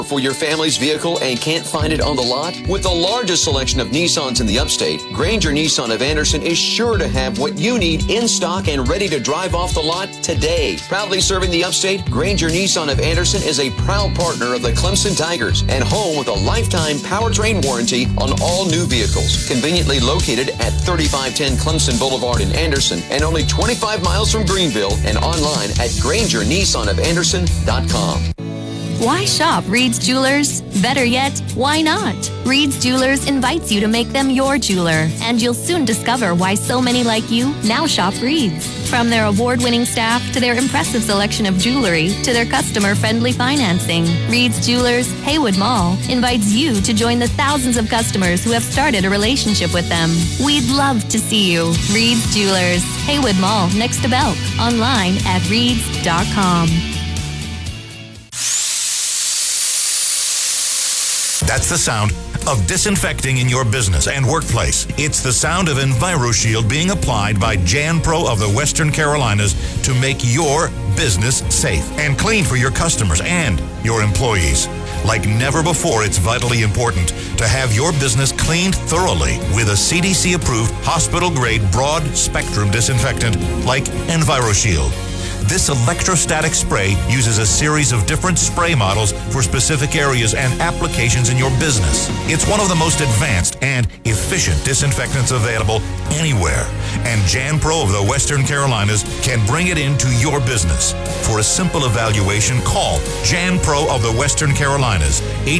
For your family's vehicle and can't find it on the lot? With the largest selection of Nissans in the upstate, Granger Nissan of Anderson is sure to have what you need in stock and ready to drive off the lot today. Proudly serving the upstate, Granger Nissan of Anderson is a proud partner of the Clemson Tigers and home with a lifetime powertrain warranty on all new vehicles. Conveniently located at 3510 Clemson Boulevard in Anderson and only 25 miles from Greenville and online at GrangerNissanOfAnderson.com. Why shop Reed's Jewelers? Better yet, why not? Reed's Jewelers invites you to make them your jeweler, and you'll soon discover why so many like you now shop Reed's. From their award-winning staff to their impressive selection of jewelry to their customer-friendly financing, Reed's Jewelers, Haywood Mall, invites you to join the thousands of customers who have started a relationship with them. We'd love to see you. Reed's Jewelers, Haywood Mall, next to Belk. Online at reeds.com. That's the sound of disinfecting in your business and workplace. It's the sound of EnviroShield being applied by JanPro of the Western Carolinas to make your business safe and clean for your customers and your employees. Like never before, it's vitally important to have your business cleaned thoroughly with a CDC-approved, hospital-grade, broad-spectrum disinfectant like EnviroShield. This electrostatic spray uses a series of different spray models for specific areas and applications in your business. It's one of the most advanced and efficient disinfectants available anywhere, and JanPro of the Western Carolinas can bring it into your business. For a simple evaluation, call JanPro of the Western Carolinas,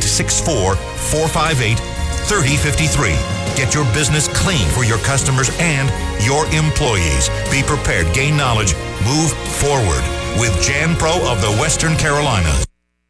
864-458-3053. Get your business clean for your customers and your employees. Be prepared, gain knowledge, move forward with JanPro of the Western Carolinas.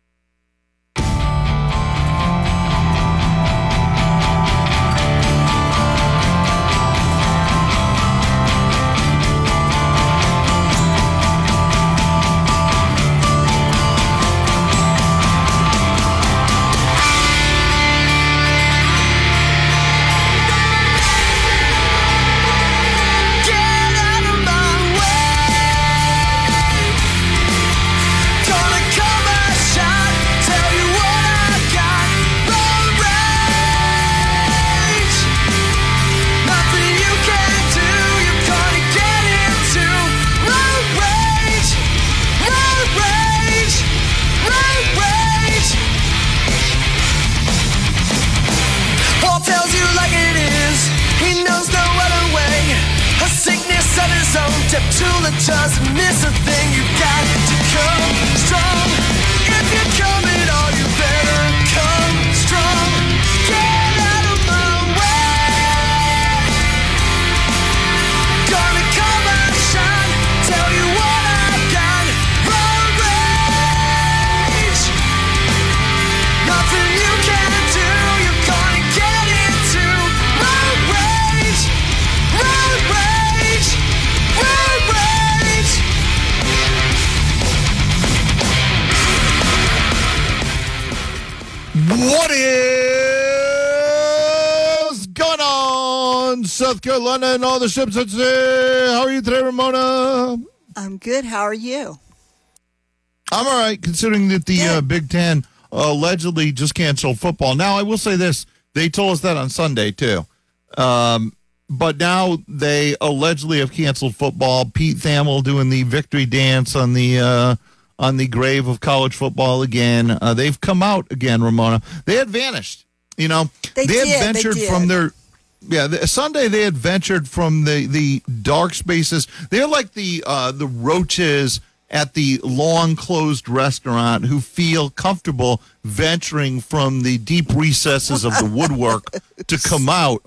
Doesn't miss a thing. You got to come strong. If you're coming on, you better come strong. Get out of my way. Gonna come and shine. Tell you what I've got. Road rage. Nothing you can do. You're gonna get into road rage. Road rage. Road rage. What is going on, South Carolina and all the ships at sea? How are you today, Ramona? I'm good. How are you? I'm all right, considering that the Big Ten allegedly just canceled football. Now, I will say this. They told us that on Sunday, too. But now they allegedly have canceled football. Pete Thamel doing the victory dance on the grave of college football again. They've come out again, Ramona. They had vanished. You know, they had ventured from their. Yeah, Sunday they had ventured from the dark spaces. They're like the roaches at the long closed restaurant who feel comfortable venturing from the deep recesses of the woodwork to come out.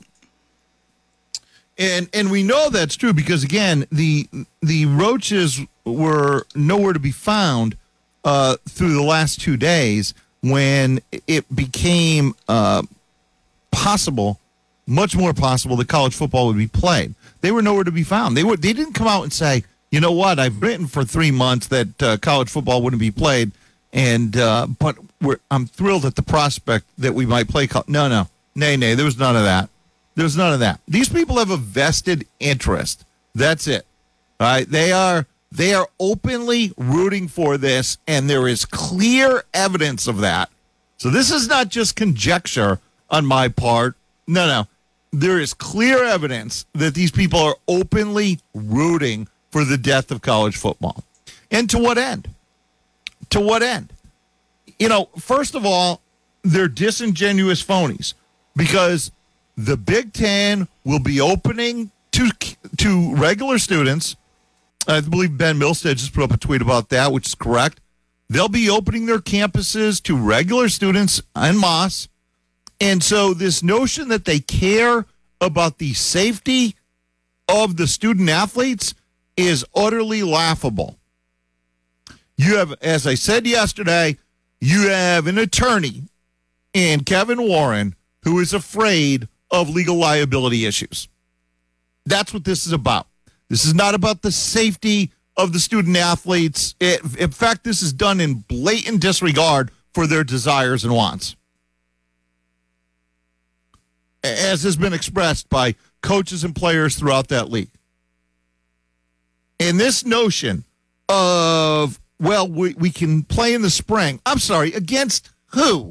And we know that's true because, again, the roaches were nowhere to be found through the last 2 days when it became possible, much more possible, that college football would be played. They were nowhere to be found. They didn't come out and say, you know what, I've written for 3 months that college football wouldn't be played, and but I'm thrilled at the prospect that we might play. No, nay, there was none of that. There's none of that. These people have a vested interest. That's it. All right. They are openly rooting for this, and there is clear evidence of that So this is not just conjecture on my part. No. There is clear evidence that these people are openly rooting for the death of college football. And to what end? To what end? First of all, they're disingenuous phonies because the Big Ten will be opening to regular students. I believe Ben Milstead just put up a tweet about that, which is correct. They'll be opening their campuses to regular students en masse. And so this notion that they care about the safety of the student athletes is utterly laughable. You have, as I said yesterday, you have an attorney in Kevin Warren who is afraid of legal liability issues. That's what this is about. This is not about the safety of the student athletes. In fact, this is done in blatant disregard for their desires and wants, as has been expressed by coaches and players throughout that league. And this notion of, well, we can play in the spring. I'm sorry, against who?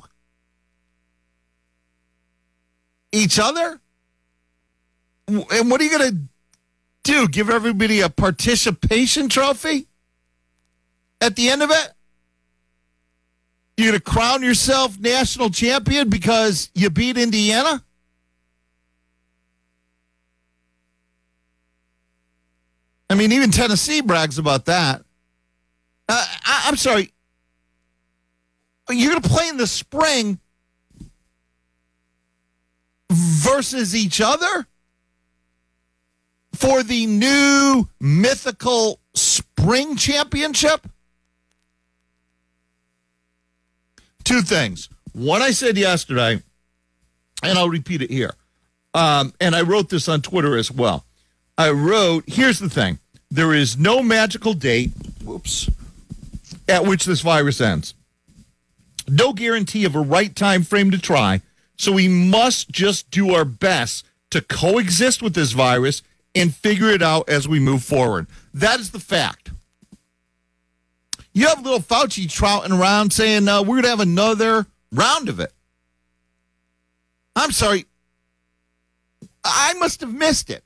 Each other? And what are you going to do? Give everybody a participation trophy at the end of it? You're going to crown yourself national champion because you beat Indiana? I mean, even Tennessee brags about that. I'm sorry. You're going to play in the spring versus each other for the new mythical spring championship? Two things. One I said yesterday, and I'll repeat it here. And I wrote this on Twitter as well. I wrote, here's the thing. There is no magical date, at which this virus ends. No guarantee of a right time frame to try. So we must just do our best to coexist with this virus and figure it out as we move forward. That is the fact. You have little Fauci trouting around saying, we're going to have another round of it. I'm sorry. I must have missed it.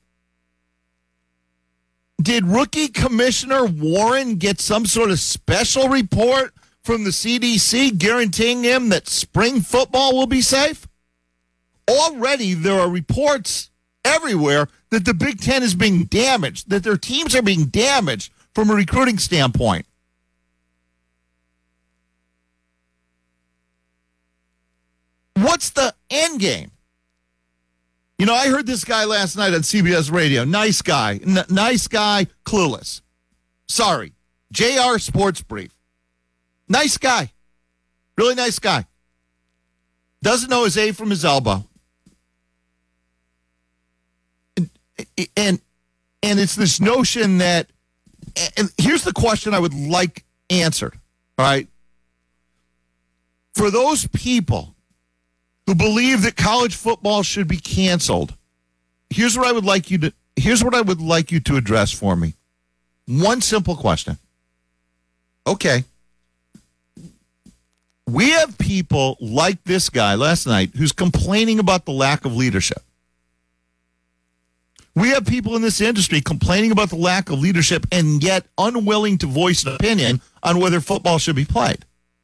Did rookie Commissioner Warren get some sort of special report from the CDC guaranteeing him that spring football will be safe? Already there are reports everywhere that the Big Ten is being damaged, that their teams are being damaged from a recruiting standpoint. What's the end game? You know, I heard this guy last night on CBS Radio. Nice guy. Nice guy, clueless. Sorry. JR Sports Brief. Nice guy. Really nice guy. Doesn't know his A from his elbow. And it's this notion that, and here's the question I would like answered, all right? For those people who believe that college football should be canceled, here's what I would like you to address for me. One simple question. Okay. We have people like this guy last night who's complaining about the lack of leadership. We have people in this industry complaining about the lack of leadership and yet unwilling to voice an opinion on whether football should be played.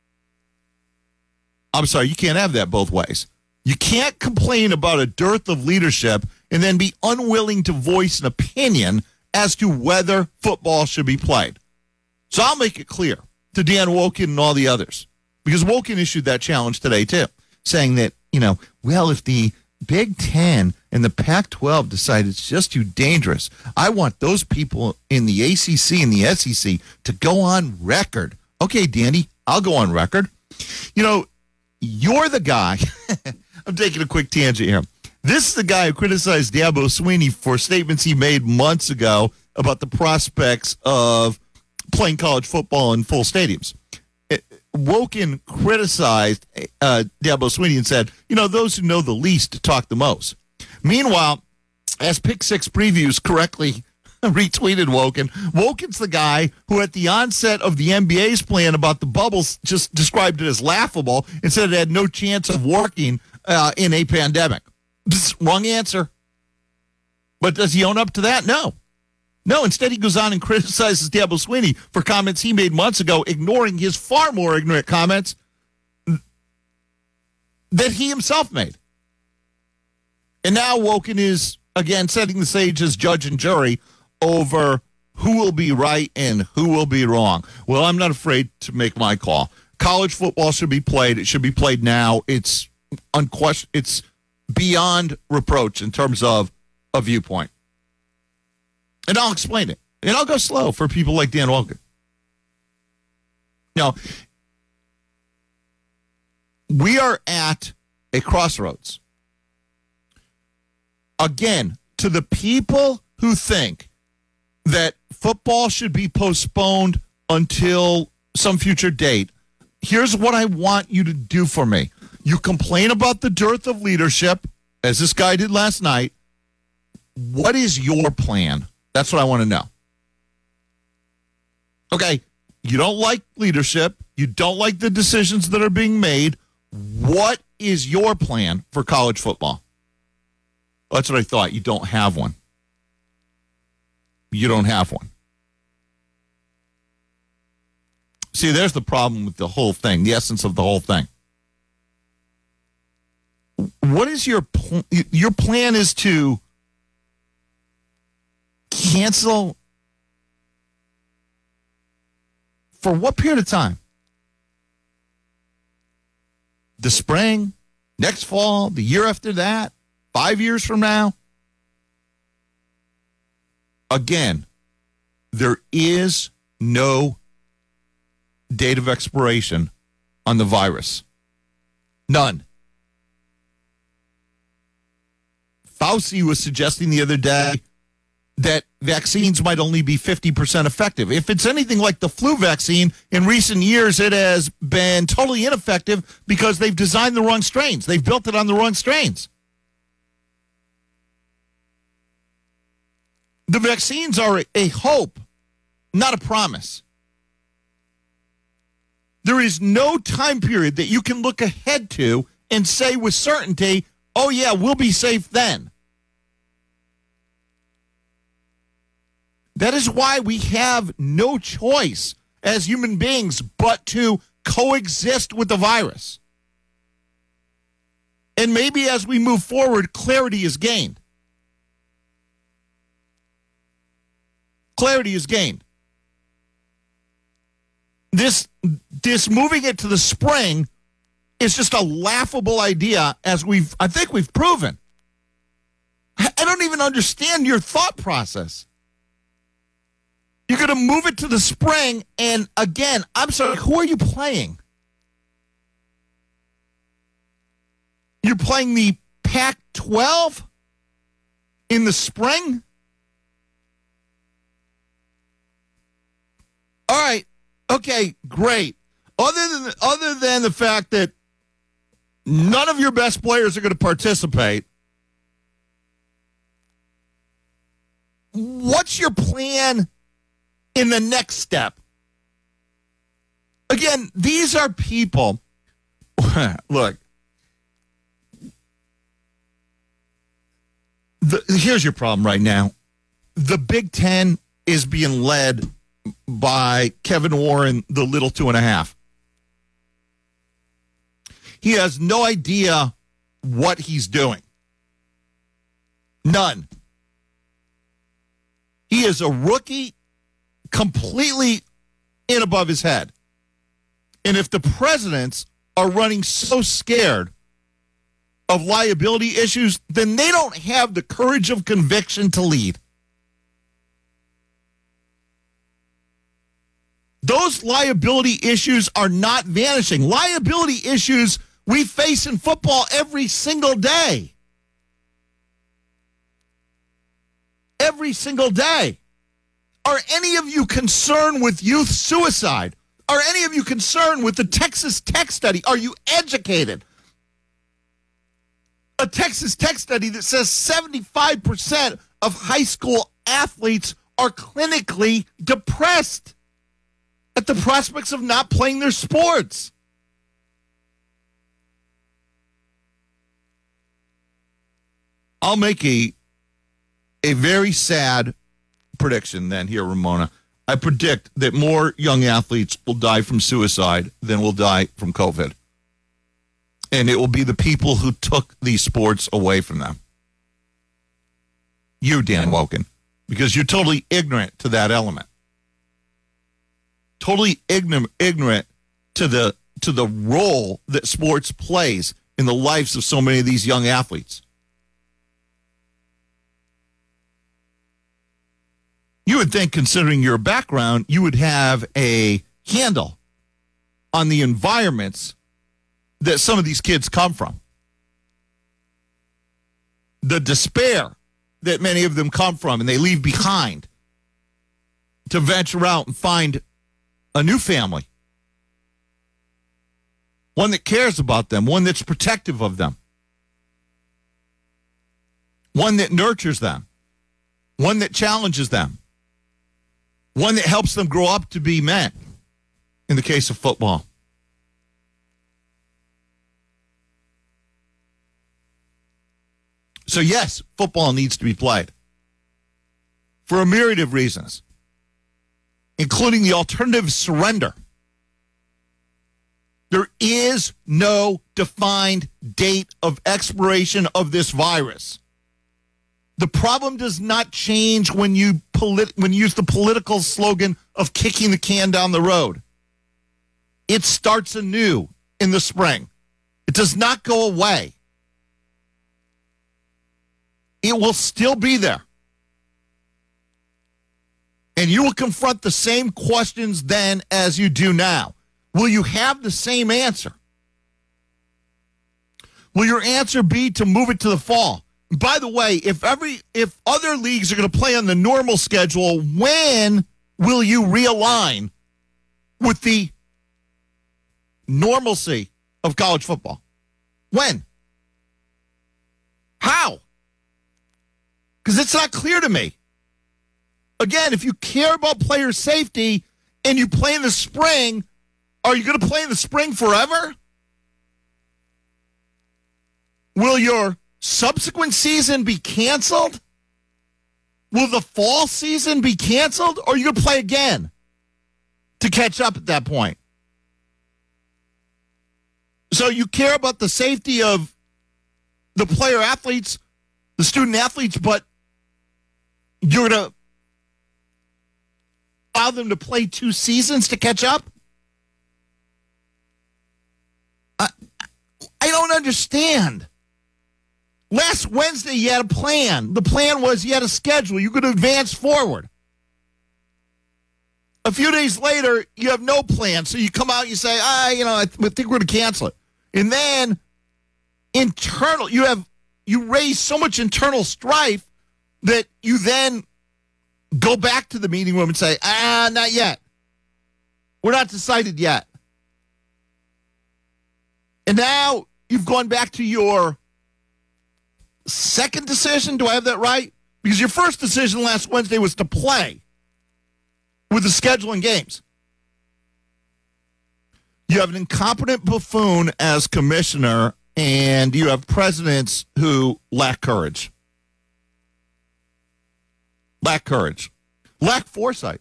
I'm sorry, you can't have that both ways. You can't complain about a dearth of leadership and then be unwilling to voice an opinion as to whether football should be played. So I'll make it clear to Dan Woken and all the others, because Woken issued that challenge today too, saying that, well, if the Big Ten and the Pac-12 decide it's just too dangerous, I want those people in the ACC and the SEC to go on record. Okay, Danny, I'll go on record. You're the guy. I'm taking a quick tangent here. This is the guy who criticized Dabo Swinney for statements he made months ago about the prospects of playing college football in full stadiums. Woken criticized Dabo Swinney and said, those who know the least talk the most. Meanwhile, as Pick Six Previews correctly retweeted Woken. Woken's the guy who at the onset of the NBA's plan about the bubbles just described it as laughable and said it had no chance of working in a pandemic. Wrong answer. But does he own up to that? No. No, instead he goes on and criticizes Dabo Swinney for comments he made months ago, ignoring his far more ignorant comments that he himself made. And now Woken is, again, setting the stage as judge and jury over who will be right and who will be wrong. Well, I'm not afraid to make my call. College football should be played. It should be played now. It's unquestioned. It's beyond reproach in terms of a viewpoint. And I'll explain it. And I'll go slow for people like Dan Woken. Now, we are at a crossroads. Again, to the people who think that football should be postponed until some future date, here's what I want you to do for me. You complain about the dearth of leadership, as this guy did last night. What is your plan? That's what I want to know. Okay, you don't like leadership. You don't like the decisions that are being made. What is your plan for college football? That's what I thought. You don't have one. You don't have one. See, there's the problem with the whole thing, the essence of the whole thing. What is your plan is to cancel for what period of time? The spring, next fall, the year after that, 5 years from now? Again, there is no date of expiration on the virus. None. Fauci was suggesting the other day that vaccines might only be 50% effective. If it's anything like the flu vaccine, in recent years it has been totally ineffective because they've designed the wrong strains. They've built it on the wrong strains. The vaccines are a hope, not a promise. There is no time period that you can look ahead to and say with certainty, oh yeah, we'll be safe then. That is why we have no choice as human beings but to coexist with the virus. And maybe as we move forward, clarity is gained. Clarity is gained. This moving it to the spring is just a laughable idea, as I think we've proven. I don't even understand your thought process. You're going to move it to the spring, and again, I'm sorry, who are you playing? You're playing the Pac-12 in the spring? All right, okay, great. Other than the fact that none of your best players are going to participate, what's your plan in the next step? Again, these are people. Look, here's your problem right now. The Big Ten is being led by Kevin Warren, the little 2.5. He has no idea what he's doing. None. He is a rookie, completely in above his head. And if the presidents are running so scared of liability issues, then they don't have the courage of conviction to lead. Those liability issues are not vanishing. Liability issues we face in football every single day. Every single day. Are any of you concerned with youth suicide? Are any of you concerned with the Texas Tech study? Are you educated? A Texas Tech study that says 75% of high school athletes are clinically depressed at the prospects of not playing their sports. I'll make a very sad prediction then here, Ramona. I predict that more young athletes will die from suicide than will die from COVID. And it will be the people who took these sports away from them. You, Dan Woken, because you're totally ignorant to that element. Totally ignorant to the role that sports plays in the lives of so many of these young athletes. You would think, considering your background, you would have a handle on the environments that some of these kids come from. The despair that many of them come from and they leave behind to venture out and find a new family. One that cares about them, one that's protective of them, one that nurtures them, one that challenges them, one that helps them grow up to be men, in the case of football. So yes, football needs to be played for a myriad of reasons, including the alternative surrender. There is no defined date of expiration of this virus. The problem does not change when you use the political slogan of kicking the can down the road. It starts anew in the spring. It does not go away. It will still be there. And you will confront the same questions then as you do now. Will you have the same answer? Will your answer be to move it to the fall? By the way, if other leagues are going to play on the normal schedule, when will you realign with the normalcy of college football? When? How? Because it's not clear to me. Again, if you care about player safety and you play in the spring, are you going to play in the spring forever? Will your subsequent season be canceled? Will the fall season be canceled? Or are you going to play again to catch up at that point? So you care about the safety of the player athletes, the student athletes, but you're going to allow them to play 2 seasons to catch up? I don't understand. Last Wednesday, you had a plan. The plan was you had a schedule. You could advance forward. A few days later, you have no plan. So you come out and you say, I think we're going to cancel it. And then you raise so much internal strife that you then go back to the meeting room and say, not yet. We're not decided yet. And now you've gone back to your second decision. Do I have that right? Because your first decision last Wednesday was to play with the scheduling games. You have an incompetent buffoon as commissioner, and you have presidents who lack courage. Lack courage. Lack foresight.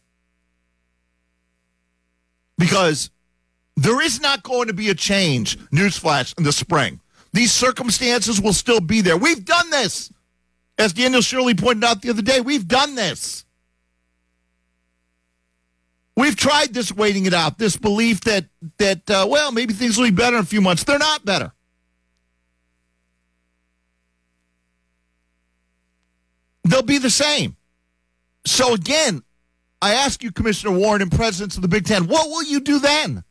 Because there is not going to be a change, newsflash, in the spring. These circumstances will still be there. We've done this. As Daniel Shirley pointed out the other day, we've done this. We've tried this waiting it out, this belief that maybe things will be better in a few months. They're not better. They'll be the same. So again, I ask you, Commissioner Warren and presidents of the Big Ten, what will you do then?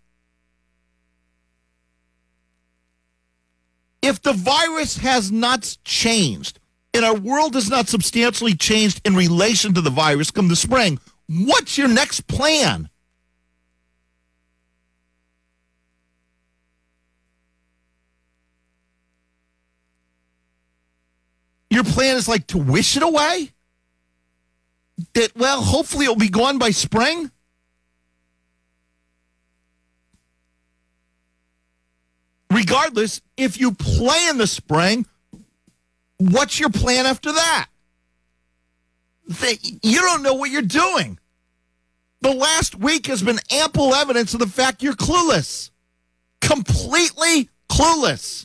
If the virus has not changed and our world has not substantially changed in relation to the virus come the spring, what's your next plan? Your plan is like to wish it away? that, well, hopefully it'll be gone by spring? Regardless, if you play in the spring, what's your plan after that? You don't know what you're doing. The last week has been ample evidence of the fact you're clueless. Completely clueless.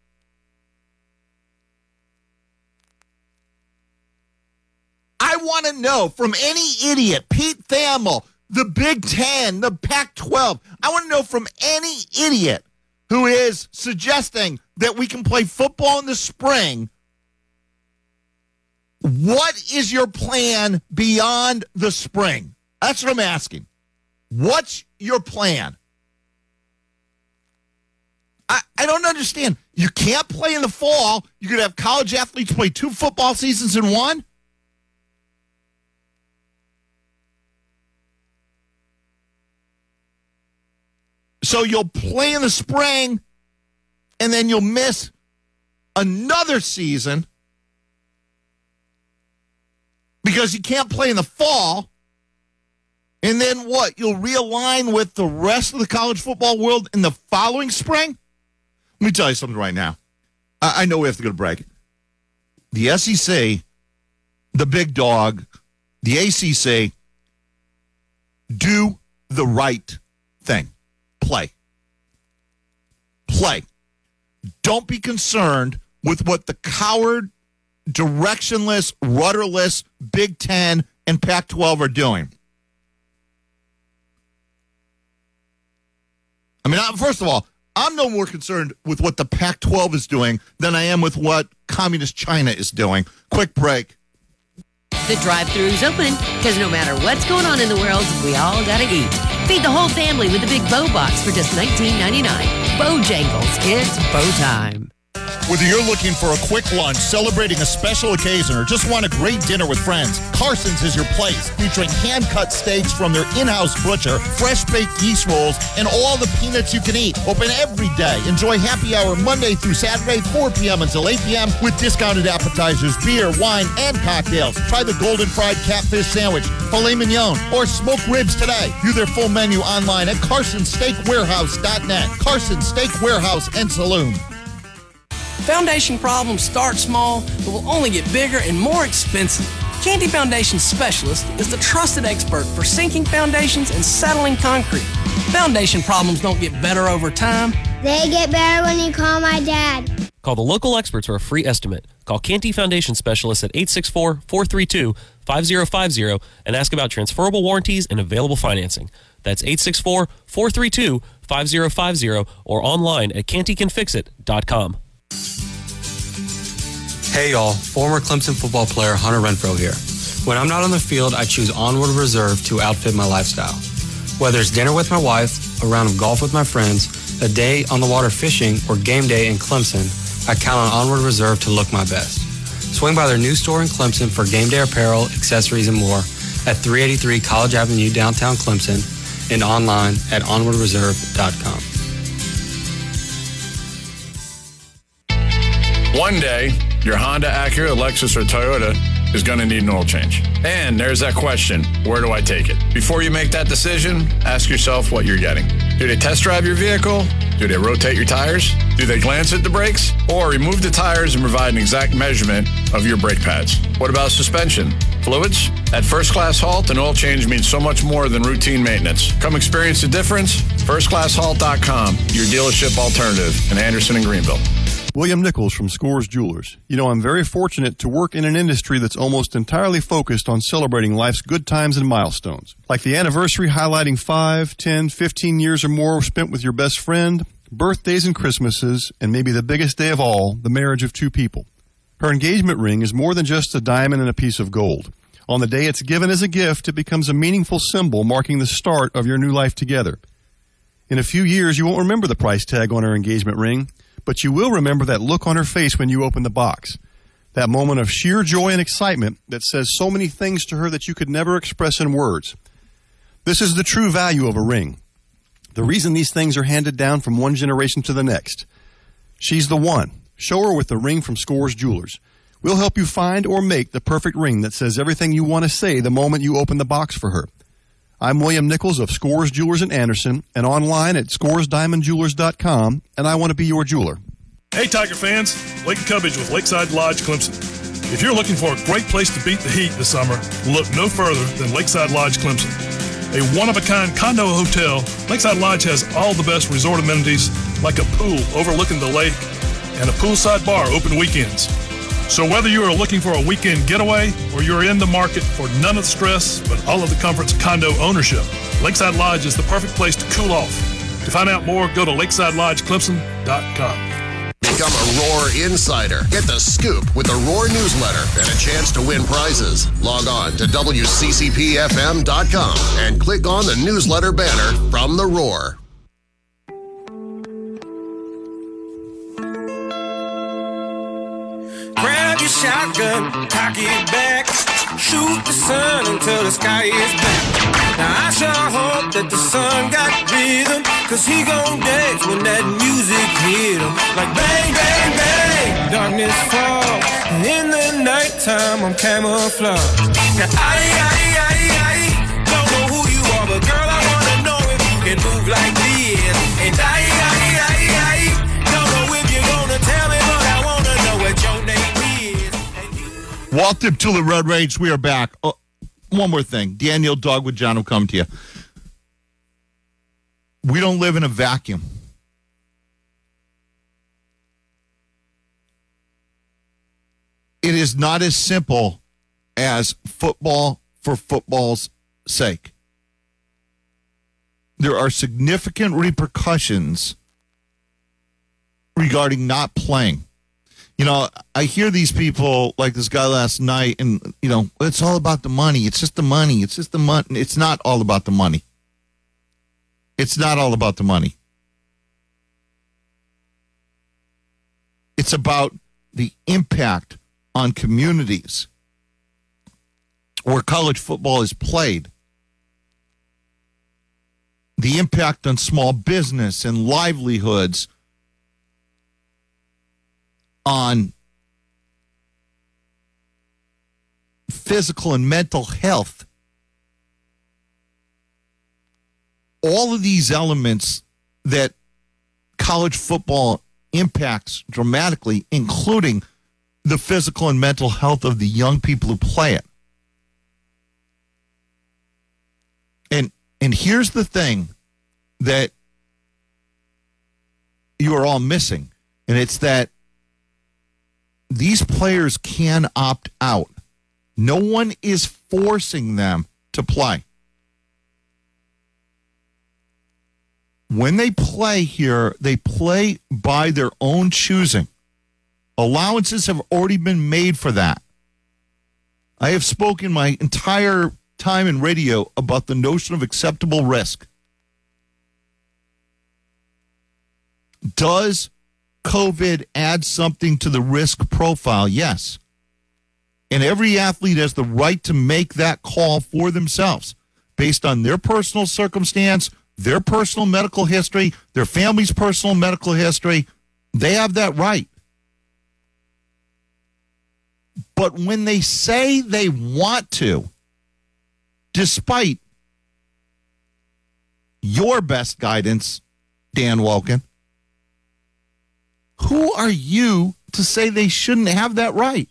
I want to know from any idiot, Pete Thamel, the Big Ten, the Pac-12, I want to know from any idiot who is suggesting that we can play football in the spring, what is your plan beyond the spring? That's what I'm asking. What's your plan? I don't understand. You can't play in the fall. You could have college athletes play 2 football seasons in one? So you'll play in the spring, and then you'll miss another season because you can't play in the fall. And then what? You'll realign with the rest of the college football world in the following spring? Let me tell you something right now. I know we have to go to break. The SEC, the big dog, the ACC, do the right thing. Play. Don't be concerned with what the coward, directionless, rudderless Big Ten and Pac-12 are doing. I mean, first of all, I'm no more concerned with what the Pac-12 is doing than I am with what communist China is doing. Quick break. The drive-thru's open because no matter what's going on in the world, we all gotta eat. Feed the whole family with the Big Bow Box for just $19.99. Bojangles, it's bow time. Whether you're looking for a quick lunch, celebrating a special occasion, or just want a great dinner with friends, Carson's is your place, featuring hand-cut steaks from their in-house butcher, fresh-baked yeast rolls, and all the peanuts you can eat. Open every day. Enjoy happy hour Monday through Saturday, 4 p.m. until 8 p.m. with discounted appetizers, beer, wine, and cocktails. Try the golden fried catfish sandwich, filet mignon, or smoked ribs today. View their full menu online at carsonsteakwarehouse.net. Carson Steak Warehouse and Saloon. Foundation problems start small, but will only get bigger and more expensive. Canty Foundation Specialist is the trusted expert for sinking foundations and settling concrete. Foundation problems don't get better over time. They get better when you call my dad. Call the local experts for a free estimate. Call Canty Foundation Specialist at 864-432-5050 and ask about transferable warranties and available financing. That's 864-432-5050 or online at cantycanfixit.com. Hey y'all, former Clemson football player Hunter Renfrow here. When I'm not on the field, I choose Onward Reserve to outfit my lifestyle. Whether it's dinner with my wife, a round of golf with my friends, a day on the water fishing, or game day in Clemson, I count on Onward Reserve to look my best. Swing by their new store in Clemson for game day apparel, accessories, and more at 383 College Avenue, downtown Clemson, and online at onwardreserve.com. One day, your Honda, Acura, Lexus, or Toyota is going to need an oil change. And there's that question, where do I take it? Before you make that decision, ask yourself what you're getting. Do they test drive your vehicle? Do they rotate your tires? Do they glance at the brakes? Or remove the tires and provide an exact measurement of your brake pads? What about suspension? Fluids? At First Class Halt, an oil change means so much more than routine maintenance. Come experience the difference. FirstClassHalt.com, your dealership alternative in Anderson and Greenville. William Nichols from Scores Jewelers. You know, I'm very fortunate to work in an industry that's almost entirely focused on celebrating life's good times and milestones. Like the anniversary highlighting 5, 10, 15 years or more spent with your best friend, birthdays and Christmases, and maybe the biggest day of all, the marriage of two people. Her engagement ring is more than just a diamond and a piece of gold. On the day it's given as a gift, it becomes a meaningful symbol marking the start of your new life together. In a few years, you won't remember the price tag on her engagement ring, but you will remember that look on her face when you open the box. That moment of sheer joy and excitement that says so many things to her that you could never express in words. This is the true value of a ring. The reason these things are handed down from one generation to the next. She's the one. Show her with the ring from Scores Jewelers. We'll help you find or make the perfect ring that says everything you want to say the moment you open the box for her. I'm William Nichols of Scores Jewelers in Anderson and online at scoresdiamondjewelers.com, and I want to be your jeweler. Hey, Tiger fans. Lake Cubbage with Lakeside Lodge, Clemson. If you're looking for a great place to beat the heat this summer, look no further than Lakeside Lodge, Clemson. A one-of-a-kind condo hotel, Lakeside Lodge has all the best resort amenities like a pool overlooking the lake and a poolside bar open weekends. So whether you are looking for a weekend getaway or you're in the market for none of the stress but all of the comforts of condo ownership, Lakeside Lodge is the perfect place to cool off. To find out more, go to lakesidedlodgeclemson.com. Become a Roar Insider. Get the scoop with the Roar newsletter and a chance to win prizes. Log on to WCCPFM.com and click on the newsletter banner from the Roar. Grab your shotgun, cock it back, shoot the sun until the sky is black. Now I sure hope that the sun got rhythm, cause he gon' dance when that music hit him. Like bang, bang, bang, darkness fall, in the nighttime I'm camouflage. Now I don't know who you are, but girl I wanna know if you can move like this. And I don't know if you're gonna tell me, but I wanna know what your name is. Walter Tula Road Rage, we are back. One more thing. Daniel Dogwood John will come to you. We don't live in a vacuum. It is not as simple as football for football's sake. There are significant repercussions regarding not playing. You know, I hear these people like this guy last night, and, you know, it's all about the money. It's just the money. It's just the money. It's not all about the money. It's not all about the money. It's about the impact on communities where college football is played. The impact on small business and livelihoods, on physical and mental health. All of these elements that college football impacts dramatically, including the physical and mental health of the young people who play it. And here's the thing that you are all missing, and it's that these players can opt out. No one is forcing them to play. When they play here, they play by their own choosing. Allowances have already been made for that. I have spoken my entire time in radio about the notion of acceptable risk. Does COVID add something to the risk profile? Yes. And every athlete has the right to make that call for themselves based on their personal circumstance, their personal medical history, their family's personal medical history. They have that right. But when they say they want to, despite your best guidance, Dan Wolken, who are you to say they shouldn't have that right?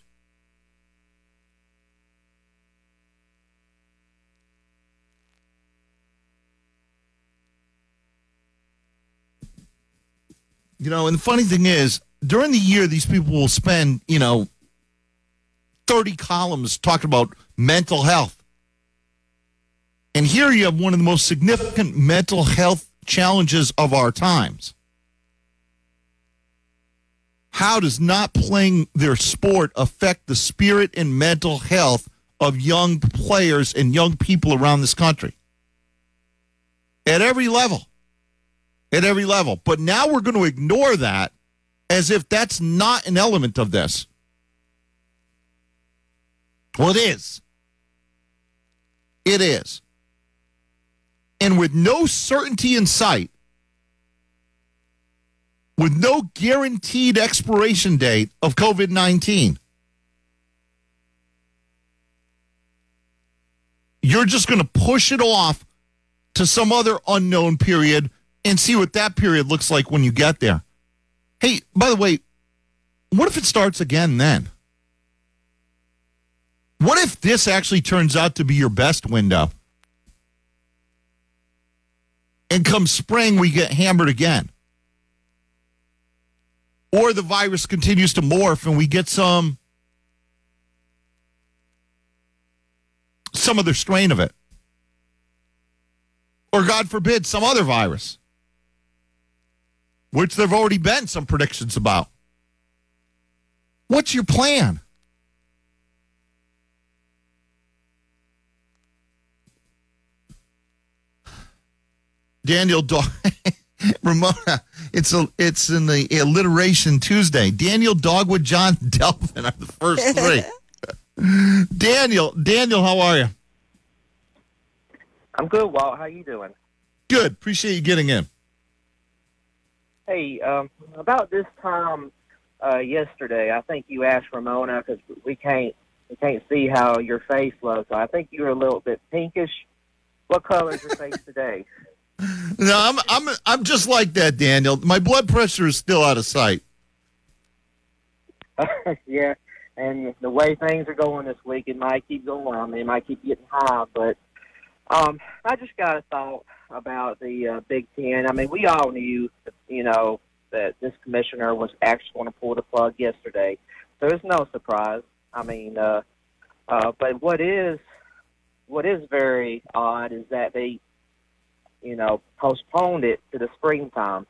You know, and the funny thing is, during the year, these people will spend, 30 columns talking about mental health. And here you have one of the most significant mental health challenges of our times. How does not playing their sport affect the spirit and mental health of young players and young people around this country? At every level. At every level. But now we're going to ignore that as if that's not an element of this. Well, it is. It is. And with no certainty in sight, with no guaranteed expiration date of COVID-19, You're just going to push it off to some other unknown period and see what that period looks like when you get there. Hey, by the way, what if it starts again then? What if this actually turns out to be your best window? And come spring, we get hammered again. Or the virus continues to morph and we get some other strain of it. Or, God forbid, some other virus, which there have already been some predictions about. What's your plan? Daniel Ramona, it's in the alliteration Tuesday. Daniel, Dogwood, John, Delvin are the first three. Daniel, how are you? I'm good, Walt. How you doing? Good. Appreciate you getting in. Hey, about this time yesterday, I think you asked Ramona because we can't see how your face looks. So I think you were a little bit pinkish. What color is your face today? No, I'm just like that, Daniel. My blood pressure is still out of sight. Yeah, and the way things are going this week, it might keep going. I mean, it might keep getting high, but I just got a thought about the Big Ten. I mean, we all knew, that this commissioner was actually going to pull the plug yesterday, so it's no surprise. I mean, but what is very odd is that they, postponed it to the springtime.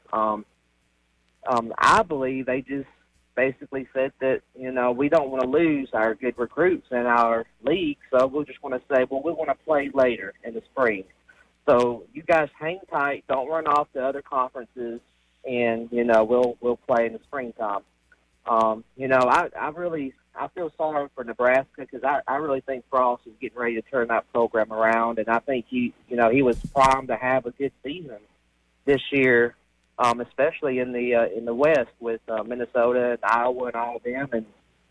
I believe they just basically said that, we don't want to lose our good recruits in our league, so we're just going to say, well, we want to play later in the spring. So you guys hang tight, don't run off to other conferences, and, we'll play in the springtime. I feel sorry for Nebraska because I really think Frost is getting ready to turn that program around, and I think he was primed to have a good season this year, especially in the West with Minnesota and Iowa and all of them. And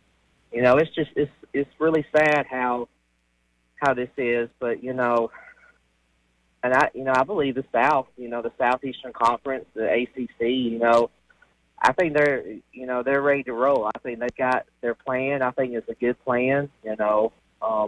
it's really sad how this is, but and I believe the South, the Southeastern Conference, the ACC, I think they're ready to roll. I think they've got their plan. I think it's a good plan. Walt,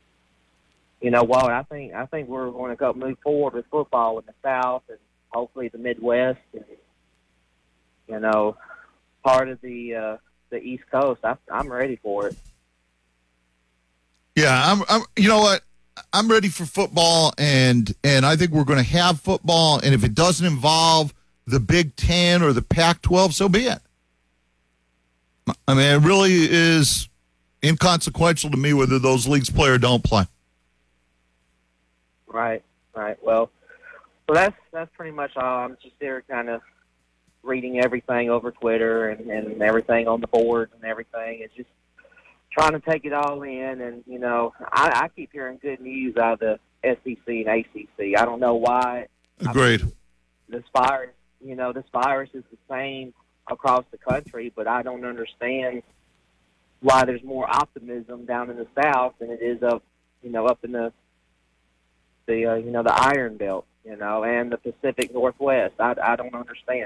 I think we're going to move forward with football in the South and hopefully the Midwest and part of the East Coast. I'm ready for it. Yeah, I'm. You know what? I'm ready for football, and I think we're going to have football. And if it doesn't involve the Big Ten or the Pac-12, so be it. I mean, it really is inconsequential to me whether those leagues play or don't play. Right. Well, so that's pretty much all. I'm just there kind of reading everything over Twitter and everything on the board and everything. It's just trying to take it all in. And, I keep hearing good news out of the SEC and ACC. I don't know why. Agreed. This virus is the same across the country, but I don't understand why there's more optimism down in the South than it is up in the Iron Belt, and the Pacific Northwest. I don't understand.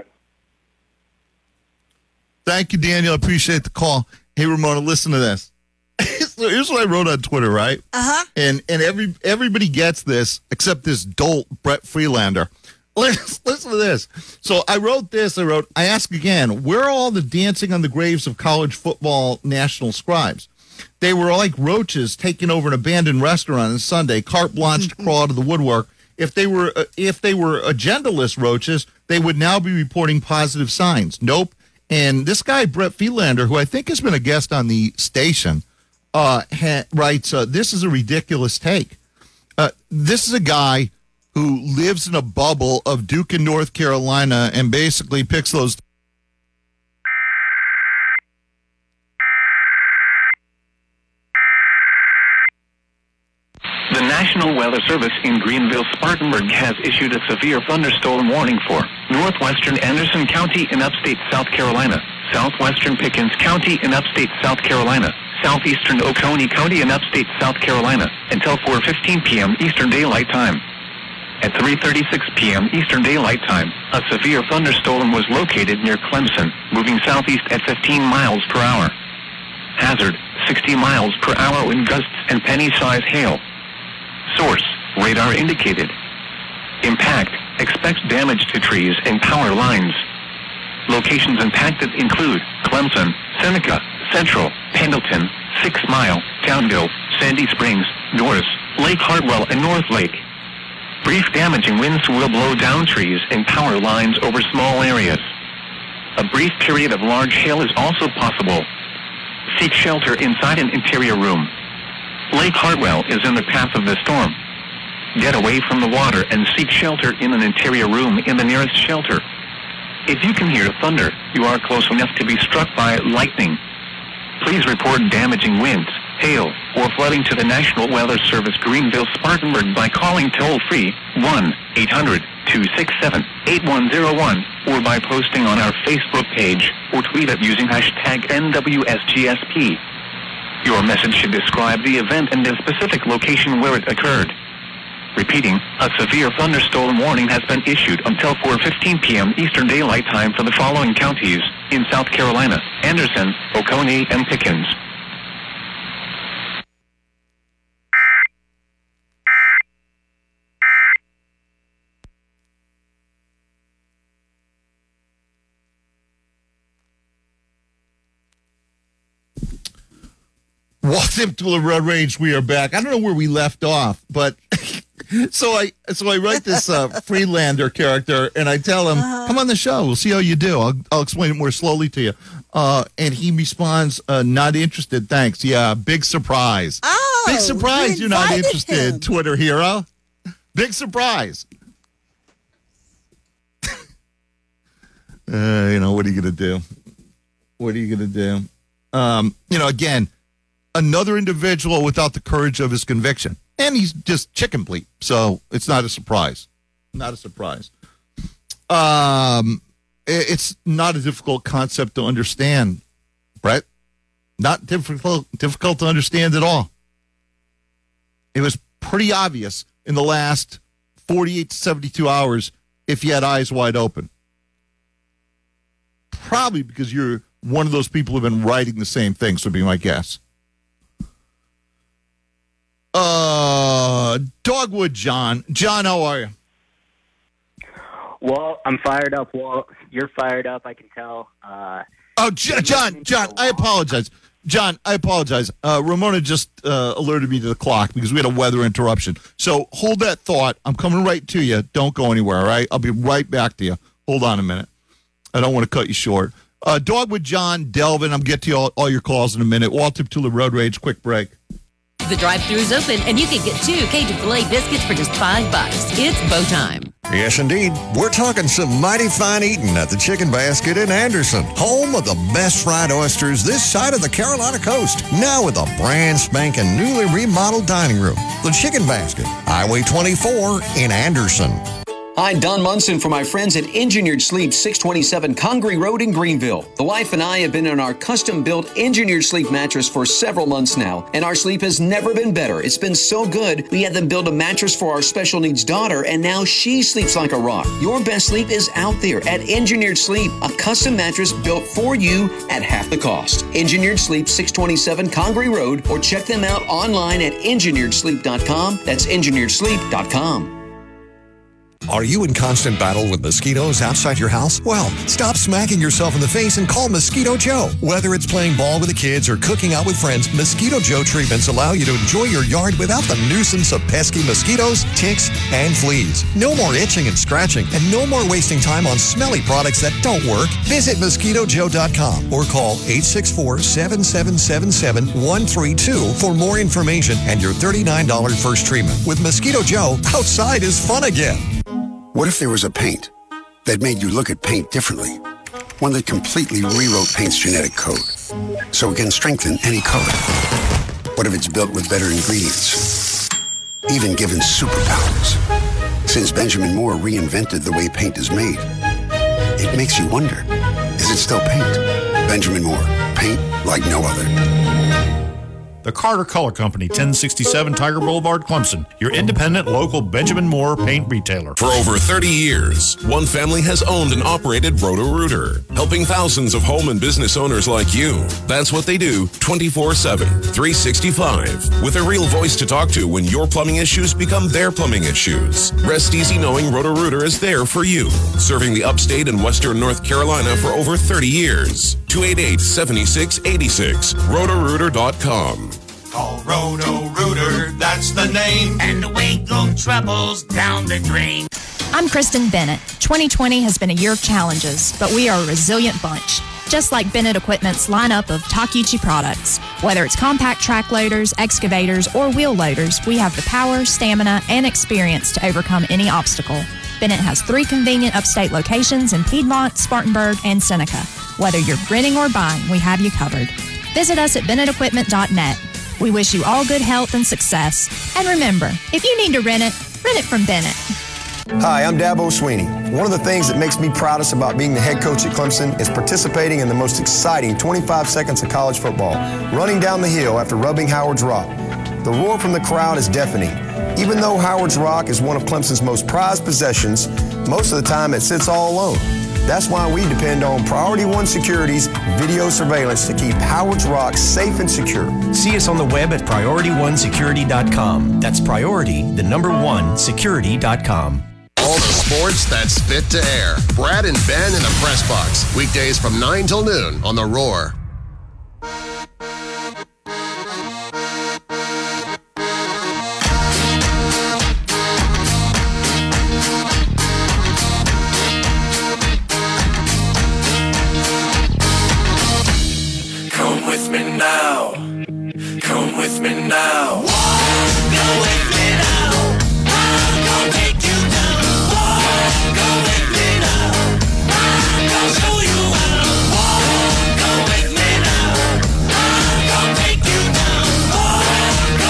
Thank you, Daniel. I appreciate the call. Hey, Ramona, listen to this. So here's what I wrote on Twitter, right? And everybody gets this except this dolt, Brett Freelander. Listen to this. So I wrote this. I ask again, where are all the dancing on the graves of college football national scribes? They were like roaches taking over an abandoned restaurant on Sunday, carte blanche to crawl out of the woodwork. If they were agendaless roaches, they would now be reporting positive signs. Nope. And this guy, Brett Freelander, who I think has been a guest on the station, writes, this is a ridiculous take. This is a guy who lives in a bubble of Duke and North Carolina and basically picks those. The National Weather Service in Greenville-Spartanburg has issued a severe thunderstorm warning for northwestern Anderson County in upstate South Carolina, southwestern Pickens County in upstate South Carolina, southeastern Oconee County in upstate South Carolina until 4:15 p.m. Eastern Daylight Time. At 3:36 p.m. Eastern Daylight Time, a severe thunderstorm was located near Clemson, moving southeast at 15 miles per hour. Hazard, 60 miles per hour in gusts and penny-size hail. Source, radar indicated. Impact, expect damage to trees and power lines. Locations impacted include Clemson, Seneca, Central, Pendleton, 6 Mile, Townville, Sandy Springs, Norris, Lake Hartwell, and North Lake. Brief damaging winds will blow down trees and power lines over small areas. A brief period of large hail is also possible. Seek shelter inside an interior room. Lake Hartwell is in the path of the storm. Get away from the water and seek shelter in an interior room in the nearest shelter. If you can hear thunder, you are close enough to be struck by lightning. Please report damaging winds, hail, or flooding to the National Weather Service Greenville-Spartanburg by calling toll-free 1-800-267-8101 or by posting on our Facebook page or tweet it using hashtag NWSGSP. Your message should describe the event and the specific location where it occurred. Repeating, a severe thunderstorm warning has been issued until 4:15 p.m. Eastern Daylight Time for the following counties in South Carolina: Anderson, Oconee, and Pickens. Welcome to the Road Rage. We are back. I don't know where we left off, but so I write this Freelander character, and I tell him, "Come on the show. We'll see how you do. I'll explain it more slowly to you." And he responds, "Not interested. Thanks. Yeah, big surprise. Big surprise. You're not interested, Twitter hero. Big surprise." What are you gonna do? What are you gonna do? Again. Another individual without the courage of his conviction. And he's just chicken bleep. So it's not a surprise. Not a surprise. It's not a difficult concept to understand, Brett. Not difficult to understand at all. It was pretty obvious in the last 48 to 72 hours if you had eyes wide open. Probably because you're one of those people who have been writing the same things, would be my guess. Dogwood John. John, how are you? Well, I'm fired up. Well, you're fired up, I can tell. John, I apologize. John, I apologize. Ramona just alerted me to the clock because we had a weather interruption. So hold that thought. I'm coming right to you. Don't go anywhere, all right? I'll be right back to you. Hold on a minute. I don't want to cut you short. Dogwood John, Delvin, I'm getting to all your calls in a minute. Walter Tula Road Rage, quick break. The drive-thru is open, and you can get 2 Cajun filet biscuits for just $5. It's bow time. Yes, indeed. We're talking some mighty fine eating at the Chicken Basket in Anderson, home of the best fried oysters this side of the Carolina coast. Now with a brand spanking newly remodeled dining room. The Chicken Basket, Highway 24 in Anderson. Hi, Don Munson for my friends at Engineered Sleep, 627 Congaree Road in Greenville. The wife and I have been in our custom-built Engineered Sleep mattress for several months now, and our sleep has never been better. It's been so good, we had them build a mattress for our special needs daughter, and now she sleeps like a rock. Your best sleep is out there at Engineered Sleep, a custom mattress built for you at half the cost. Engineered Sleep, 627 Congaree Road, or check them out online at engineeredsleep.com. That's engineeredsleep.com. Are you in constant battle with mosquitoes outside your house? Well, stop smacking yourself in the face and call Mosquito Joe. Whether it's playing ball with the kids or cooking out with friends, Mosquito Joe treatments allow you to enjoy your yard without the nuisance of pesky mosquitoes, ticks, and fleas. No more itching and scratching, and no more wasting time on smelly products that don't work. Visit MosquitoJoe.com or call 864-7777-132 for more information and your $39 first treatment. With Mosquito Joe, outside is fun again. What if there was a paint that made you look at paint differently? One that completely rewrote paint's genetic code, so it can strengthen any color. What if it's built with better ingredients, even given superpowers? Since Benjamin Moore reinvented the way paint is made, it makes you wonder, is it still paint? Benjamin Moore, paint like no other. The Carter Color Company, 1067 Tiger Boulevard, Clemson, your independent local Benjamin Moore paint retailer. For over 30 years, one family has owned and operated Roto-Rooter, helping thousands of home and business owners like you. That's what they do 24/7, 365, with a real voice to talk to when your plumbing issues become their plumbing issues. Rest easy knowing Roto-Rooter is there for you, serving the upstate and western North Carolina for over 30 years. 288-7686, rotorooter.com. Call Roto-Rooter, that's the name, and away go troubles down the drain. I'm Kristen Bennett. 2020 has been a year of challenges, but we are a resilient bunch. Just like Bennett Equipment's lineup of Takeuchi products. Whether it's compact track loaders, excavators, or wheel loaders, we have the power, stamina, and experience to overcome any obstacle. Bennett has 3 convenient upstate locations in Piedmont, Spartanburg, and Seneca. Whether you're renting or buying, we have you covered. Visit us at BennettEquipment.net. We wish you all good health and success. And remember, if you need to rent it from Bennett. Hi, I'm Dabo Sweeney. One of the things that makes me proudest about being the head coach at Clemson is participating in the most exciting 25 seconds of college football, running down the hill after rubbing Howard's Rock. The roar from the crowd is deafening. Even though Howard's Rock is one of Clemson's most prized possessions, most of the time it sits all alone. That's why we depend on Priority One Security's video surveillance to keep Howard's Rock safe and secure. See us on the web at PriorityOneSecurity.com. That's priority, the number 1, security.com. All the sports that's fit to air. Brad and Ben in the press box. Weekdays from 9 till noon on The Roar. Come with me now. Come with me now. Go with me now. I'm gonna take you down. Go with me now. I'm gonna show you how. Go with me now. I'm gonna take you down. Go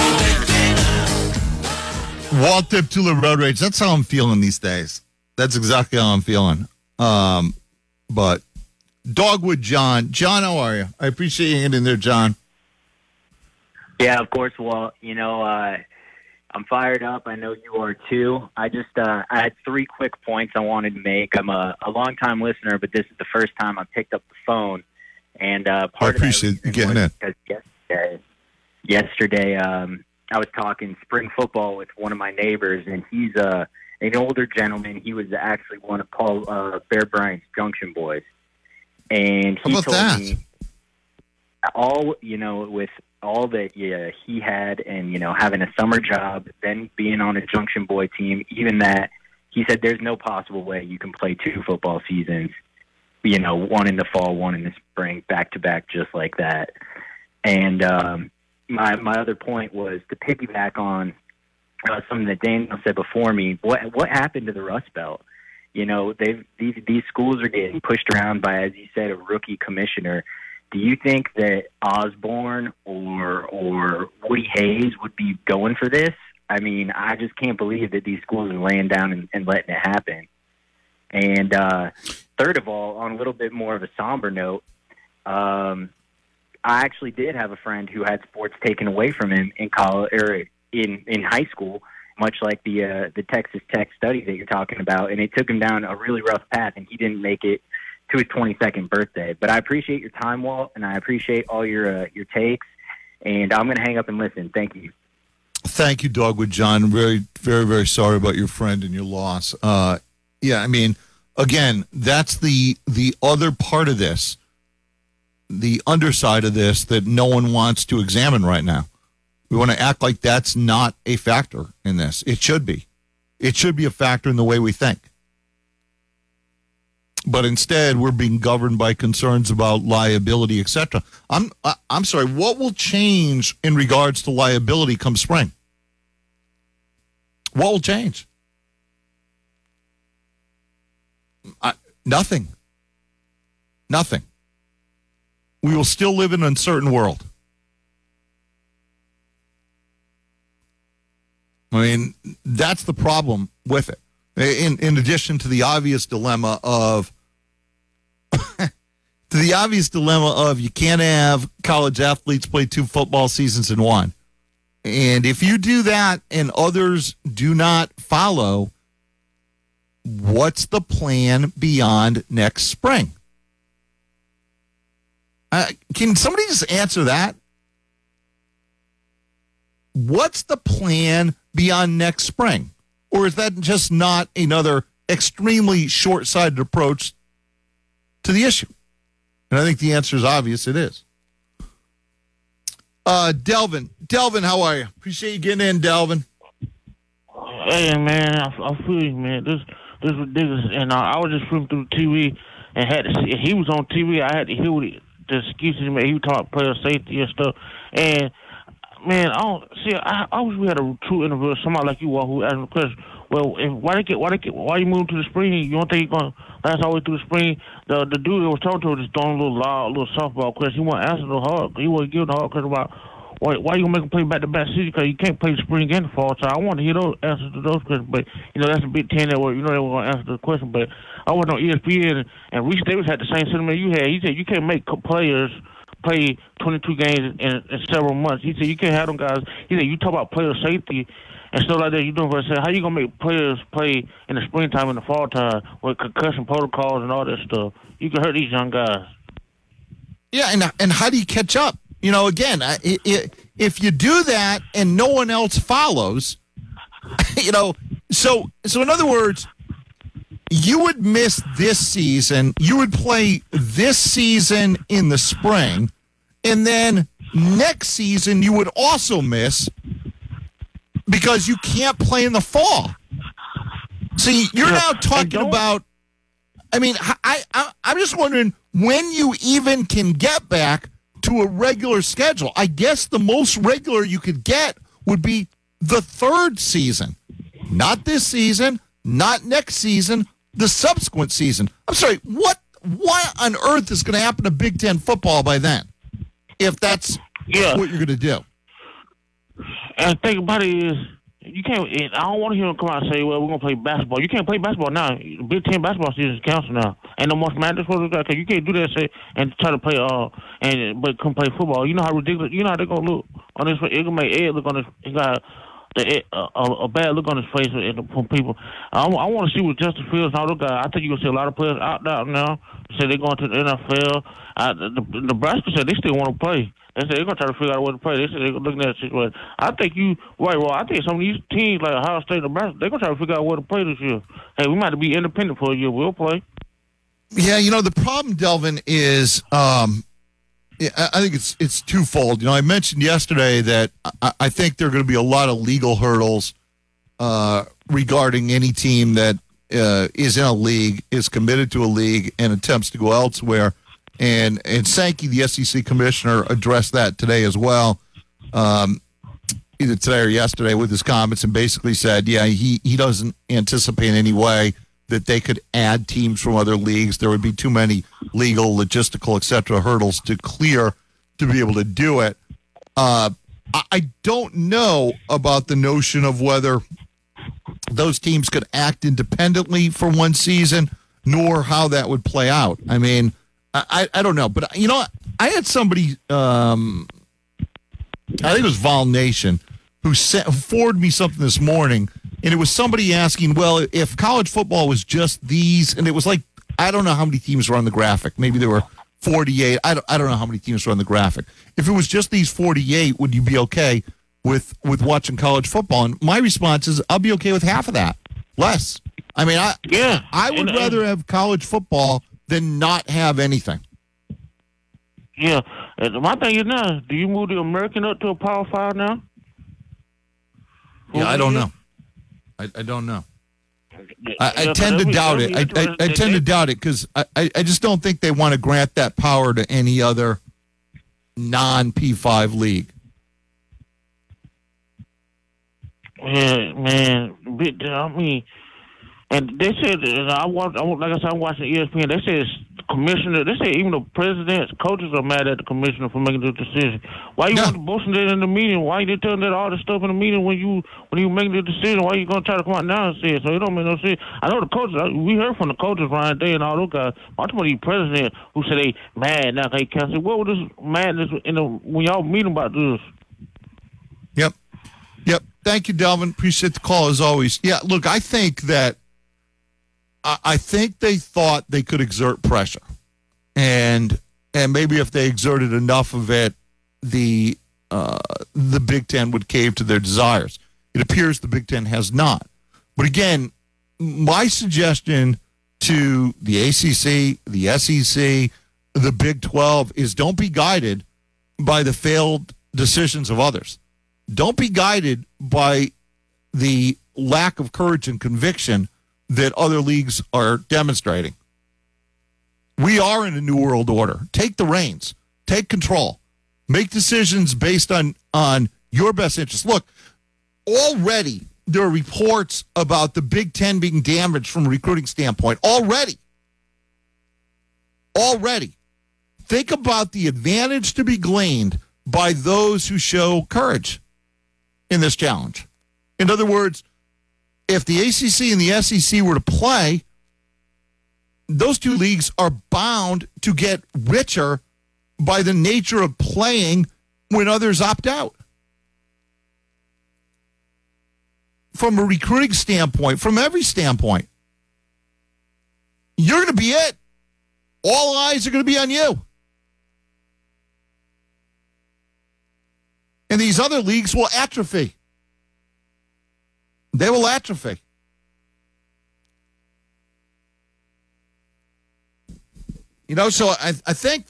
with me now. Walt Dip-Tula Road Rage. That's how I'm feeling these days. That's exactly how I'm feeling. But Dogwood John. John, how are you? I appreciate you getting in there, John. Yeah, of course. Well, I'm fired up. I know you are too. I had 3 quick points I wanted to make. I'm a long-time listener, but this is the first time I picked up the phone. And I appreciate you getting in. Yesterday, I was talking spring football with one of my neighbors, and he's an older gentleman. He was actually one of Paul Bear Bryant's Junction Boys. And he told me with all that he had and, having a summer job, then being on a Junction Boy team, even that, he said there's no possible way you can play 2 football seasons, one in the fall, one in the spring, back-to-back just like that. And my other point was to piggyback on something that Daniel said before me. What happened to the Rust Belt? These schools are getting pushed around by, as you said, a rookie commissioner. Do you think that Osborne or Woody Hayes would be going for this? I mean, I just can't believe that these schools are laying down and letting it happen. And third of all, on a little bit more of a somber note, I actually did have a friend who had sports taken away from him in college or in high school, much like the Texas Tech study that you're talking about, and it took him down a really rough path, and he didn't make it to his 22nd birthday. But I appreciate your time, Walt, and I appreciate all your takes, and I'm going to hang up and listen. Thank you. Thank you, Dogwood John. I'm very, very, very sorry about your friend and your loss. Yeah, I mean, again, that's the other part of this, the underside of this that no one wants to examine right now. We want to act like that's not a factor in this. It should be. It should be a factor in the way we think. But instead, we're being governed by concerns about liability, etc. I'm sorry, what will change in regards to liability come spring? What will change? Nothing. Nothing. We will still live in an uncertain world. I mean, that's the problem with it. In addition to the obvious dilemma of you can't have college athletes play 2 football seasons in one. And if you do that and others do not follow, what's the plan beyond next spring? Can somebody just answer that? What's the plan beyond next spring? Or is that just not another extremely short-sighted approach to the issue? And I think the answer is obvious. It is. Delvin, how are you? Appreciate you getting in, Delvin. Hey, man, I feel you, man. This ridiculous. And I was just flipping through the TV and had to see. He was on TV. I had to hear what the excuses he made. He was talking player safety and stuff. And, man, I wish we had a true interview with somebody like you, who asked the question. Well, why you moving to the spring? You don't think you're going to last all the way through the spring? The dude that was talking to was just throwing a little softball question. He wasn't answering the hard. He wasn't giving the hard question about why you gonna make him play back-to-back season, because you can't play the spring and the fall. So I want to hear those answers to those questions. But that's a Big Ten that were, they were gonna answer the question. But I went on ESPN and Reese Davis had the same sentiment you had. He said you can't make players play 22 games in several months. He said you can't have them guys. He said you talk about player safety and stuff like that. You doing what I said? How you gonna make players play in the springtime and the fall time with concussion protocols and all that stuff? You can hurt these young guys. Yeah, and how do you catch up? Again, if you do that and no one else follows, so in other words, you would miss this season. You would play this season in the spring, and then next season you would also miss because you can't play in the fall. See, you're now talking about. I mean, I'm just wondering when you even can get back to a regular schedule. I guess the most regular you could get would be the third season. Not this season, not next season, the subsequent season. I'm sorry, what on earth is going to happen to Big Ten football by then? If that's what you're going to do. And the thing about it is, you can't. I don't want to hear him come out and say, "Well, we're gonna play basketball." You can't play basketball now. Big Ten basketball season is canceled now, and no more Madness because you can't do that. And try to play but come play football. You know how ridiculous. You know how they're gonna look on this. It gonna make Ed look on this. He got a bad look on his face from people. I want to see what Justin Fields and all those guys. I think you're gonna see a lot of players out now. Say they're going to the NFL. Nebraska said they still want to play. They said they're going to try to figure out a way to play. They said they're looking at the situation. I think I think some of these teams like Ohio State and Nebraska, they're going to try to figure out a way to play this year. Hey, we might be independent for a year. We'll play. Yeah, the problem, Delvin, is I think it's twofold. I mentioned yesterday that I think there are going to be a lot of legal hurdles regarding any team that is in a league, is committed to a league, and attempts to go elsewhere. And Sankey, the SEC commissioner, addressed that today as well, either today or yesterday with his comments, and basically said, he doesn't anticipate in any way that they could add teams from other leagues. There would be too many legal, logistical, et cetera, hurdles to clear to be able to do it. I don't know about the notion of whether those teams could act independently for one season, nor how that would play out. I mean, I don't know, but I had somebody, I think it was Vol Nation, who forwarded me something this morning, and it was somebody asking, well, if college football was just these, and it was like, I don't know how many teams were on the graphic. Maybe there were 48. I don't know how many teams were on the graphic. If it was just these 48, would you be okay with watching college football? And my response is, I'll be okay with half of that, less. I mean, I would rather have college football than not have anything. Yeah. My thing is now, do you move the American up to a Power 5 now? Yeah, I don't know. I don't know. I tend to doubt it. I tend to doubt it because I just don't think they want to grant that power to any other non-P5 league. Yeah, man. I mean, And they said, and like I said, I'm watching ESPN. They said the commissioner. They said even the presidents, coaches are mad at the commissioner for making the decision. Why you want to boast that in the meeting? Why you didn't tell them all the stuff in the meeting when you making the decision? Why you gonna try to come out now and say it? So it don't make no sense. I know the coaches. We heard from the coaches, Ryan Day and all those guys. I'm talking about the president who said they mad now. They can't say what was this madness when y'all meeting about this? Yep. Thank you, Delvin. Appreciate the call as always. Yeah. Look, I think they thought they could exert pressure, and maybe if they exerted enough of it, the Big Ten would cave to their desires. It appears the Big Ten has not. But again, my suggestion to the ACC, the SEC, the Big 12 is don't be guided by the failed decisions of others. Don't be guided by the lack of courage and conviction that other leagues are demonstrating. We are in a new world order. Take the reins. Take control. Make decisions based on your best interest. Look, already there are reports about the Big Ten being damaged from a recruiting standpoint. Already. Think about the advantage to be gleaned by those who show courage in this challenge. In other words, if the ACC and the SEC were to play, those two leagues are bound to get richer by the nature of playing when others opt out. From a recruiting standpoint, from every standpoint, you're going to be it. All eyes are going to be on you. And these other leagues will atrophy. They will atrophy. So I think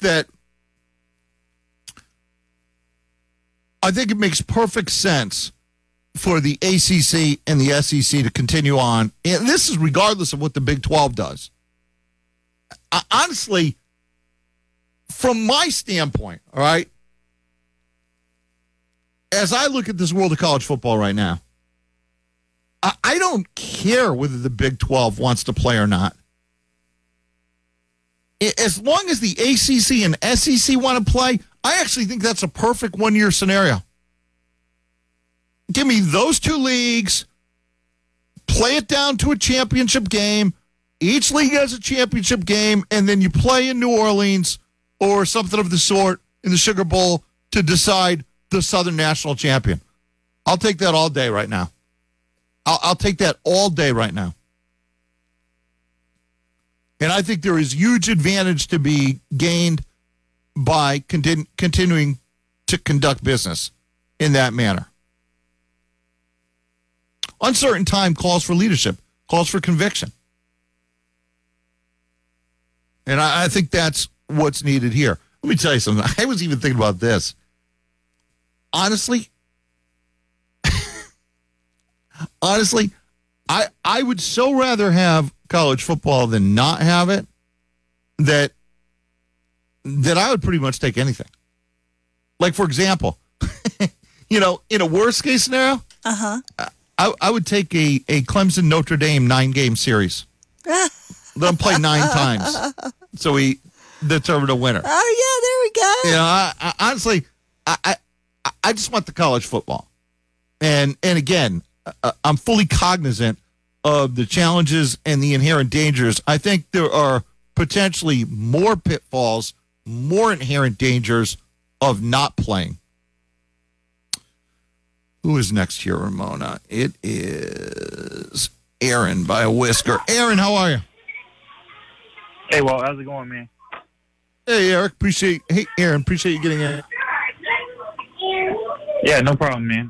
it makes perfect sense for the ACC and the SEC to continue on. And this is regardless of what the Big 12 does. Honestly, from my standpoint, all right, as I look at this world of college football right now, I don't care whether the Big 12 wants to play or not. As long as the ACC and SEC want to play, I actually think that's a perfect one-year scenario. Give me those two leagues, play it down to a championship game. Each league has a championship game, and then you play in New Orleans or something of the sort in the Sugar Bowl to decide the Southern National Champion. I'll take that all day right now. I'll take that all day right now. And I think there is huge advantage to be gained by continuing to conduct business in that manner. Uncertain time calls for leadership, calls for conviction. And I think that's what's needed here. Let me tell you something. I was even thinking about this. Honestly, I would so rather have college football than not have it that I would pretty much take anything. Like, for example, in a worst case scenario, I would take a Clemson Notre Dame 9-game series. Let them play 9 times so we determine a winner. Oh, yeah, there we go. Honestly, I just want the college football. And again, I'm fully cognizant of the challenges and the inherent dangers. I think there are potentially more pitfalls, more inherent dangers of not playing. Who is next here, Ramona? It is Aaron by a whisker. Aaron, how are you? Hey, well, how's it going, man? Hey, Aaron, appreciate you getting in. Yeah, no problem, man.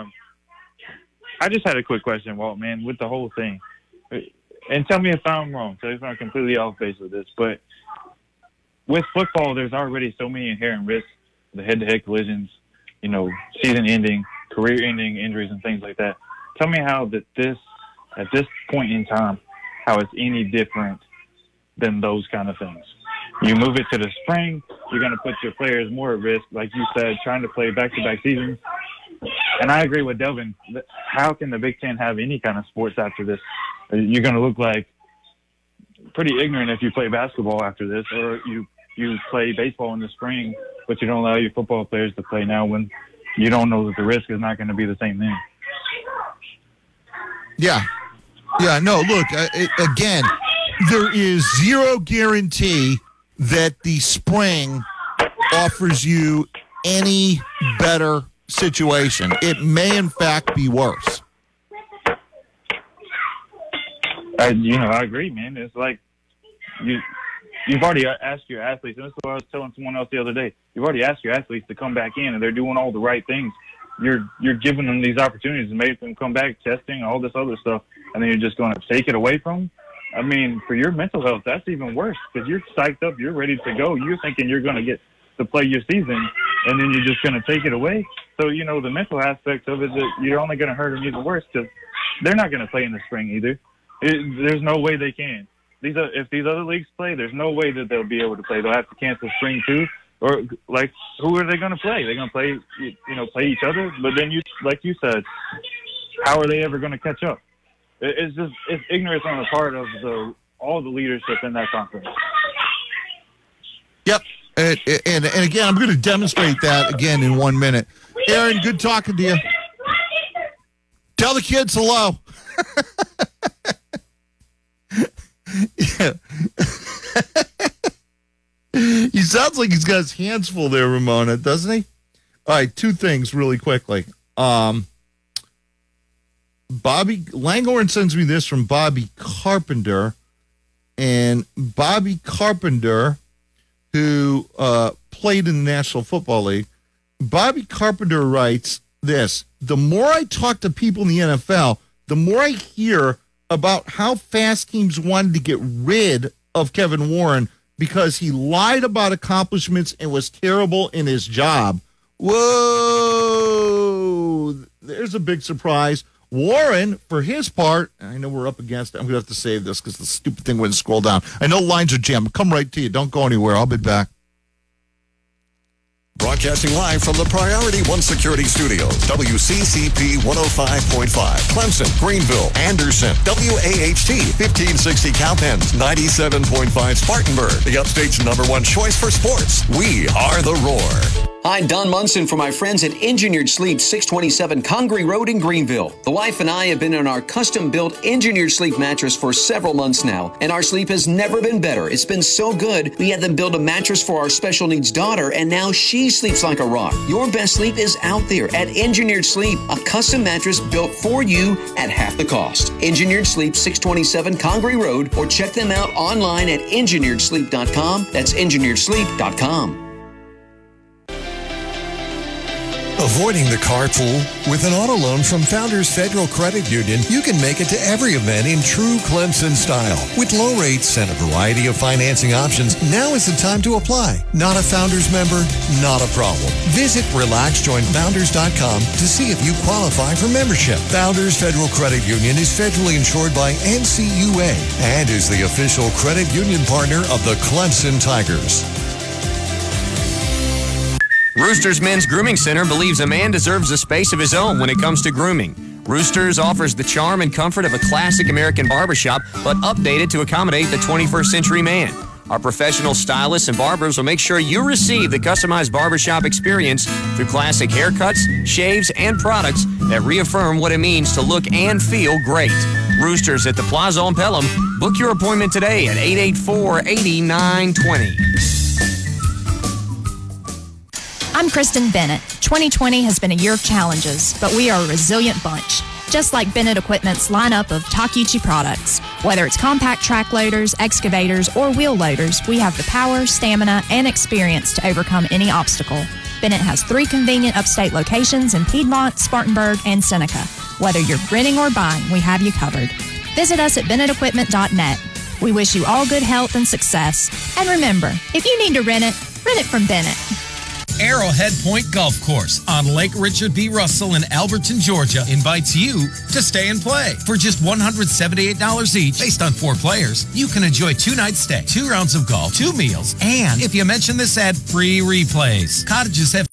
I just had a quick question, Walt, man, with the whole thing. And tell me if I'm wrong, tell me if I'm completely off base with this, but with football, there's already so many inherent risks, the head-to-head collisions, season-ending, career-ending injuries and things like that. Tell me how at this point in time, how it's any different than those kind of things. You move it to the spring, you're going to put your players more at risk, like you said, trying to play back-to-back seasons. And I agree with Delvin. How can the Big Ten have any kind of sports after this you're going to look like pretty ignorant if you play basketball after this, or you play baseball in the spring, but you don't allow your football players to play now when you don't know that the risk is not going to be the same thing. Yeah. Yeah, no, look, again, there is zero guarantee that the spring offers you any better situation. It may, in fact, be worse. I agree, man. It's like you've already asked your athletes, and this is what I was telling someone else the other day. You've already asked your athletes to come back in, and they're doing all the right things. You're giving them these opportunities to make them come back, testing, all this other stuff, and then you're just going to take it away from them? I mean, for your mental health, that's even worse because you're psyched up, you're ready to go. You're thinking you're going to get to play your season, and then you're just going to take it away. So, the mental aspect of it, you're only going to hurt them even worse because they're not going to play in the spring either. There's no way they can. If these other leagues play, there's no way that they'll be able to play. They'll have to cancel spring too. Or like, who are they going to play? They're going to play, play each other. But then like you said, how are they ever going to catch up? It's ignorance on the part of all the leadership in that conference. Yep. And again, I'm going to demonstrate that again in 1 minute. Aaron, good talking to you. Tell the kids hello. Yeah. He sounds like he's got his hands full there, Ramona, doesn't he? All right, two things really quickly. Bobby Langhorne sends me this from Bobby Carpenter, and Bobby Carpenter, who played in the National Football League, Bobby Carpenter writes this: the more I talk to people in the NFL, the more I hear about how fast teams wanted to get rid of Kevin Warren because he lied about accomplishments and was terrible in his job. Whoa! There's a big surprise. Warren, for his part, I know we're up against it. I'm going to have to save this because the stupid thing wouldn't scroll down. I know lines are jammed. Come right to you. Don't go anywhere. I'll be back. Broadcasting live from the Priority One Security Studios, WCCP 105.5, Clemson, Greenville, Anderson, WAHT 1560 Cowpens, 97.5 Spartanburg, the Upstate's #1 choice for sports. We are the Roar. Hi, Don Munson from my friends at Engineered Sleep, 627 Congaree Road in Greenville. The wife and I have been in our custom-built Engineered Sleep mattress for several months now, and our sleep has never been better. It's been so good, we had them build a mattress for our special needs daughter, and now she sleeps like a rock. Your best sleep is out there at Engineered Sleep, a custom mattress built for you at half the cost. Engineered Sleep, 627 Congaree Road, or check them out online at engineeredsleep.com. That's engineeredsleep.com. Avoiding the carpool? With an auto loan from Founders Federal Credit Union, you can make it to every event in true Clemson style. With low rates and a variety of financing options, now is the time to apply. Not a Founders member? Not a problem. Visit RelaxJoinFounders.com to see if you qualify for membership. Founders Federal Credit Union is federally insured by NCUA and is the official credit union partner of the Clemson Tigers. Roosters Men's Grooming Center believes a man deserves a space of his own when it comes to grooming. Roosters offers the charm and comfort of a classic American barbershop, but updated to accommodate the 21st century man. Our professional stylists and barbers will make sure you receive the customized barbershop experience through classic haircuts, shaves, and products that reaffirm what it means to look and feel great. Roosters at the Plaza on Pelham. Book your appointment today at 884-8920. I'm Kristen Bennett. 2020 has been a year of challenges, but we are a resilient bunch. Just like Bennett Equipment's lineup of Takeuchi products. Whether it's compact track loaders, excavators, or wheel loaders, we have the power, stamina, and experience to overcome any obstacle. Bennett has 3 convenient upstate locations in Piedmont, Spartanburg, and Seneca. Whether you're renting or buying, we have you covered. Visit us at BennettEquipment.net. We wish you all good health and success. And remember, if you need to rent it from Bennett. Arrowhead Point Golf Course on Lake Richard B. Russell in Alberton, Georgia invites you to stay and play. For just $178 each, based on 4 players, you can enjoy 2 nights stay, 2 rounds of golf, 2 meals, and if you mention this ad, free replays. Cottages have